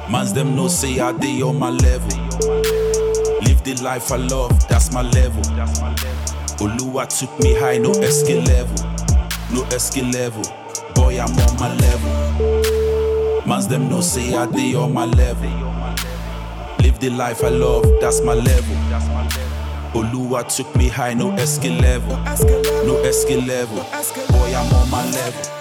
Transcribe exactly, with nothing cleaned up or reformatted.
Mans them no say I dey on my level. Live the life I love, that's my level. Oluwa took me high, no escape level. No escape level, boy I'm on my level. Mans them no say I dey on my level. Live the life I love, that's my level. Oluwa took me high, no escape level. No escape level, boy I'm on my level.